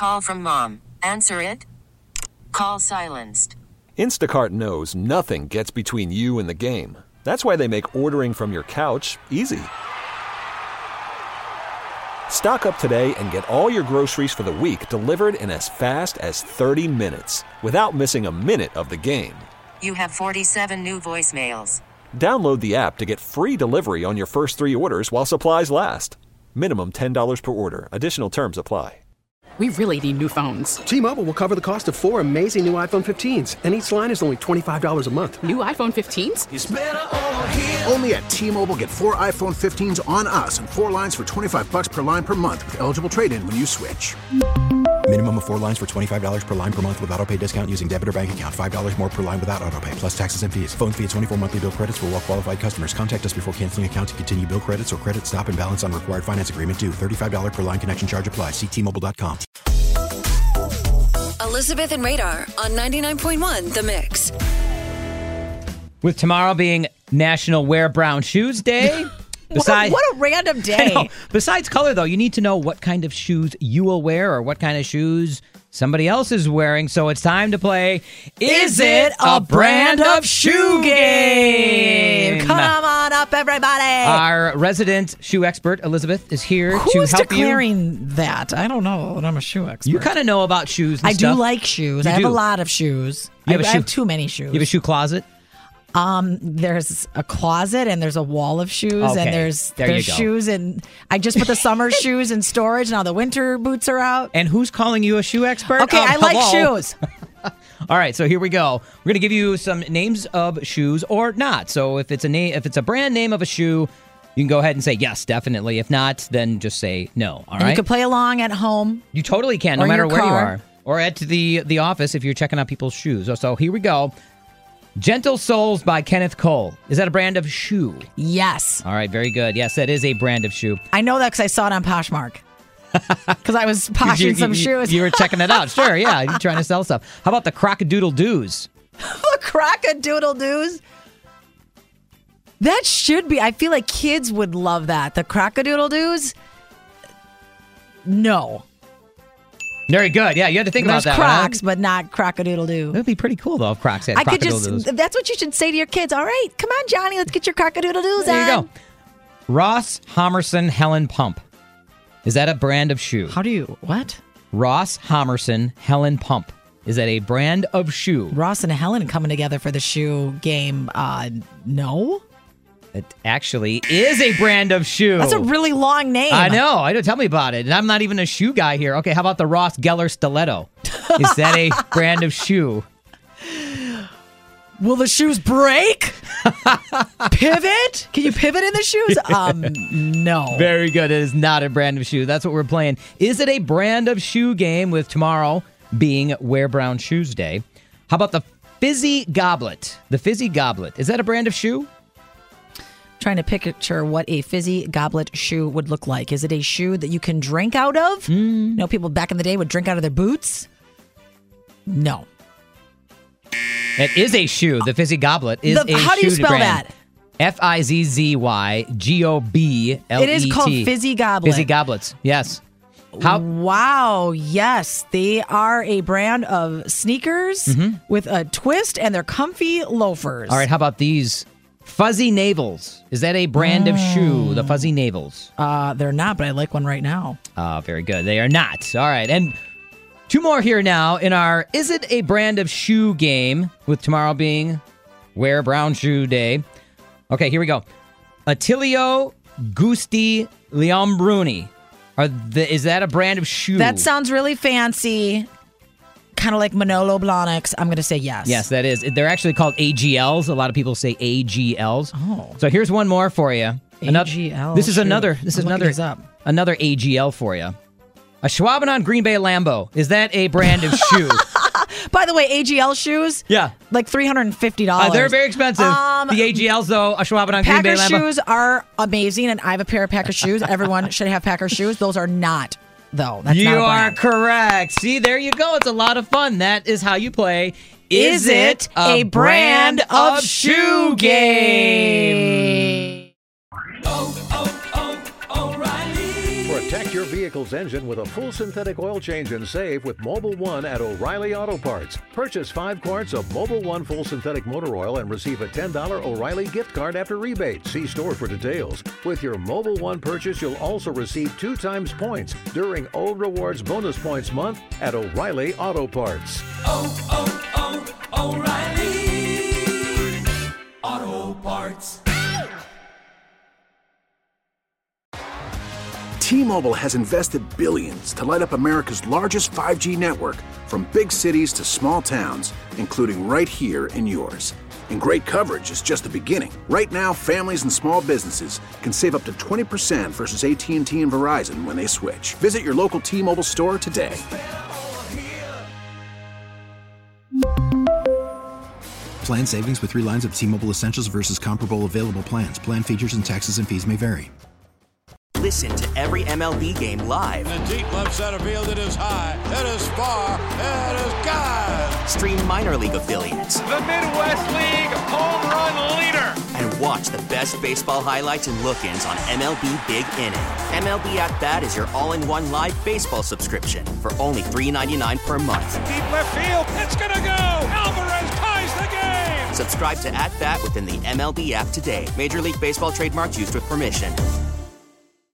call from mom. Answer it. Call silenced. Instacart knows nothing gets between you and the game. That's why they make ordering from your couch easy. Stock up today and get all your groceries for the week delivered in as fast as 30 minutes without missing a minute of the game. You have 47 new voicemails. Download the app to get free delivery on your first 3 orders while supplies last. Minimum $10 per order. Additional terms apply. We really need new phones. T-Mobile will cover the cost of 4 amazing new iPhone 15s, and each line is only $25 a month. New iPhone 15s? It's better over here. Only at T-Mobile, get 4 iPhone 15s on us and 4 lines for $25 per line per month with eligible trade-in when you switch. Minimum of 4 lines for $25 per line per month with autopay discount using debit or bank account. $5 more per line without autopay, plus taxes and fees. Phone fee at 24 monthly bill credits for well-qualified customers. Contact us before canceling account to continue bill credits or credit stop and balance on required finance agreement due. $35 per line connection charge applies. See T-Mobile.com. Elizabeth and Radar on 99.1 The Mix. With tomorrow being National Wear Brown Shoes Day. What a random day. Besides color, though, you need to know what kind of shoes you will wear or what kind of shoes somebody else is wearing. So it's time to play Is It a Brand of Shoe Game? Come on up, everybody. Our resident shoe expert, Elizabeth, is here to help you. Who's declaring that? I don't know that I'm a shoe expert. You kind of know about shoes and I stuff. do like shoes. I have a lot of shoes. I have too many shoes. You have a shoe closet? There's a closet and there's a wall of shoes and there's shoes and I just put the summer shoes in storage. Now the winter boots are out. And who's calling you a shoe expert? Okay, I like shoes. All right, so here we go. We're going to give you some names of shoes or not. So if it's a brand name of a shoe, you can go ahead and say yes, definitely. If not, then just say no. All right. You can play along at home. You totally can, no matter where you are, or at the office if you're checking out people's shoes. So here we go. Gentle Souls by Kenneth Cole. Is that a brand of shoe? Yes. All right, very good. Yes, that is a brand of shoe. I know that because I saw it on Poshmark. Because I was poshing some shoes. You were checking it out. Sure, yeah. You're trying to sell stuff. How about the Crock-a-Doodle-Doos? The Crock-a-Doodle-Doos? That should be. I feel like kids would love that. The Crock-a-Doodle-Doos? No. Very good. Yeah, you had to think about that. There's Crocs, but not Crock-a-Doodle-Doo. It would be pretty cool, though, if Crocs had Crock-a-Doodle-Doos. That's what you should say to your kids. All right, come on, Johnny, let's get your Crock-a-Doodle-Doos on. There you go. Ross Homerson Helen Pump. Is that a brand of shoe? What? Ross Homerson Helen Pump. Is that a brand of shoe? Ross and Helen coming together for the shoe game. No. It actually is a brand of shoe. That's a really long name. I know. Tell me about it. And I'm not even a shoe guy here. Okay, how about the Ross Geller Stiletto? Is that a brand of shoe? Will the shoes break? Pivot? Can you pivot in the shoes? No. Very good. It is not a brand of shoe. That's what we're playing. Is it a brand of shoe game with tomorrow being Wear Brown Shoes Day? How about the Fizzy Goblet? The Fizzy Goblet. Is that a brand of shoe? Trying to picture what a Fizzy Goblet shoe would look like. Is it a shoe that you can drink out of? You know, people back in the day would drink out of their boots? No. It is a shoe. The Fizzy Goblet is a shoe. How do you spell brand. that? FIZZYGOBLET. It is called Fizzy Goblet. Fizzy Goblets, yes. Wow, yes. They are a brand of sneakers with a twist, and they're comfy loafers. All right, how about these? Fuzzy Navels. Is that a brand of shoe, the Fuzzy Navels? They're not, but I like one right now. Very good. They are not. All right, and two more here now in our Is It a Brand of Shoe game, with tomorrow being Wear Brown Shoe Day. Okay, here we go. Attilio Gusti Liambruni. Is that a brand of shoe? That sounds really fancy. Kind of like Manolo Blahniks. I'm going to say yes. Yes, that is. They're actually called AGLs. A lot of people say AGLs. Oh. So here's one more for you. AGL. This is another AGL for you. A Schwaben Green Bay Lambo. Is that a brand of shoe? By the way, AGL shoes? Yeah. Like $350. They're very expensive. The AGLs, though, a Schwaben Green Bay Lambo. Packer shoes are amazing, and I have a pair of Packer shoes. Everyone should have Packer shoes. Those are not, though. That's you not a are brand. correct. See, there you go. It's a lot of fun. That is how you play. Is it a brand of shoe game? For a Protect your vehicle's engine with a full synthetic oil change and save with Mobil 1 at O'Reilly Auto Parts. Purchase 5 quarts of Mobil 1 full synthetic motor oil and receive a $10 O'Reilly gift card after rebate. See store for details. With your Mobil 1 purchase, you'll also receive 2 times points during O Rewards Bonus Points Month at O'Reilly Auto Parts. O'Reilly Auto Parts. T-Mobile has invested billions to light up America's largest 5G network, from big cities to small towns, including right here in yours. And great coverage is just the beginning. Right now, families and small businesses can save up to 20% versus AT&T and Verizon when they switch. Visit your local T-Mobile store today. Plan savings with 3 lines of T-Mobile Essentials versus comparable available plans. Plan features and taxes and fees may vary. Listen to every MLB game live. In the deep left center field, it is high, it is far, it is gone. Stream minor league affiliates. The Midwest League home run leader. And watch the best baseball highlights and look-ins on MLB Big Inning. MLB At Bat is your all-in-one live baseball subscription for only $3.99 per month. Deep left field, it's gonna go. Alvarez ties the game. Subscribe to At Bat within the MLB app today. Major League Baseball trademarks used with permission.